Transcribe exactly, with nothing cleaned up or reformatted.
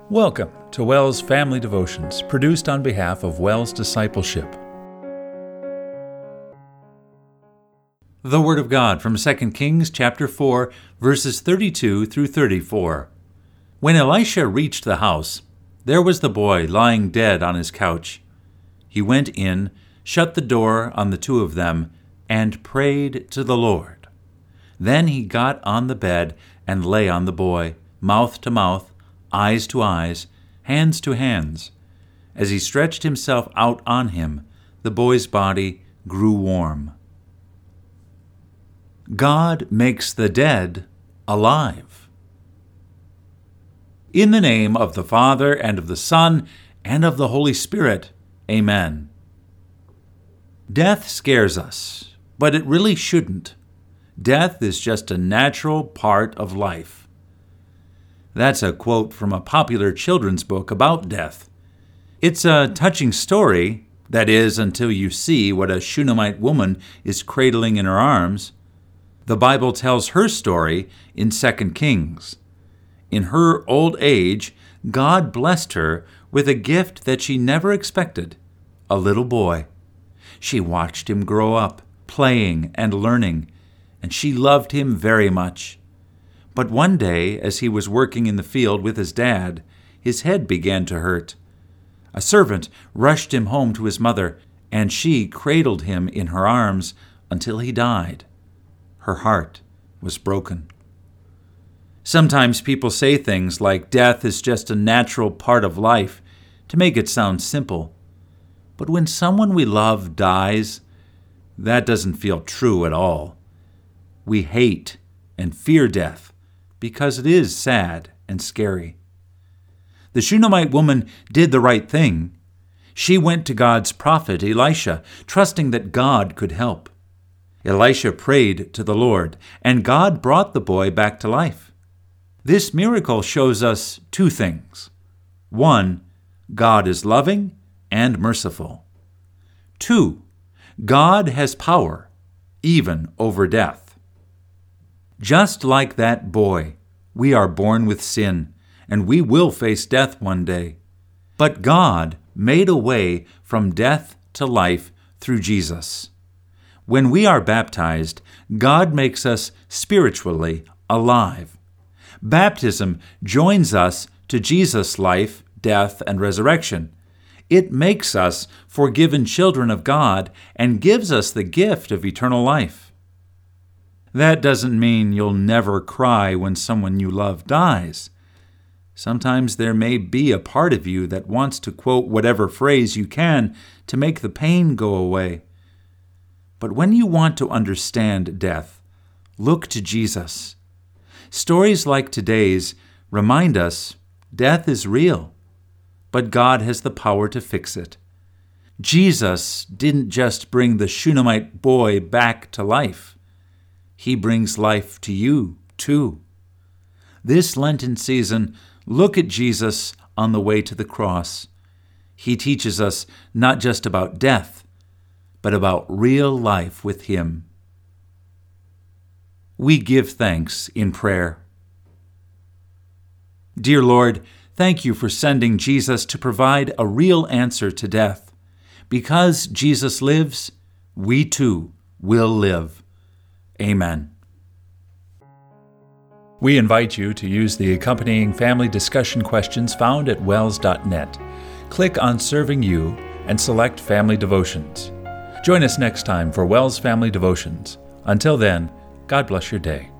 Welcome to WELS Family Devotions, produced on behalf of WELS Discipleship. The Word of God from Second Kings chapter four, verses thirty-two through thirty-four. When Elisha reached the house, there was the boy lying dead on his couch. He went in, shut the door on the two of them, and prayed to the Lord. Then he got on the bed and lay on the boy, mouth to mouth, eyes to eyes, hands to hands. As he stretched himself out on him, the boy's body grew warm. God makes the dead alive. In the name of the Father, and of the Son, and of the Holy Spirit. Amen. Death scares us, but it really shouldn't. Death is just a natural part of life. That's a quote from a popular children's book about death. It's a touching story, that is, until you see what a Shunammite woman is cradling in her arms. The Bible tells her story in Second Kings. In her old age, God blessed her with a gift that she never expected, a little boy. She watched him grow up, playing and learning, and she loved him very much. But one day, as he was working in the field with his dad, his head began to hurt. A servant rushed him home to his mother, and she cradled him in her arms until he died. Her heart was broken. Sometimes people say things like death is just a natural part of life to make it sound simple. But when someone we love dies, that doesn't feel true at all. We hate and fear death, because it is sad and scary. The Shunammite woman did the right thing. She went to God's prophet Elisha, trusting that God could help. Elisha prayed to the Lord, and God brought the boy back to life. This miracle shows us two things. One, God is loving and merciful. Two, God has power, even over death. Just like that boy, we are born with sin, and we will face death one day. But God made a way from death to life through Jesus. When we are baptized, God makes us spiritually alive. Baptism joins us to Jesus' life, death, and resurrection. It makes us forgiven children of God and gives us the gift of eternal life. That doesn't mean you'll never cry when someone you love dies. Sometimes there may be a part of you that wants to quote whatever phrase you can to make the pain go away. But when you want to understand death, look to Jesus. Stories like today's remind us death is real, but God has the power to fix it. Jesus didn't just bring the Shunammite boy back to life. He brings life to you, too. This Lenten season, look at Jesus on the way to the cross. He teaches us not just about death, but about real life with Him. We give thanks in prayer. Dear Lord, thank you for sending Jesus to provide a real answer to death. Because Jesus lives, we too will live. Amen. We invite you to use the accompanying family discussion questions found at wels dot net. Click on Serving You and select Family Devotions. Join us next time for WELS Family Devotions. Until then, God bless your day.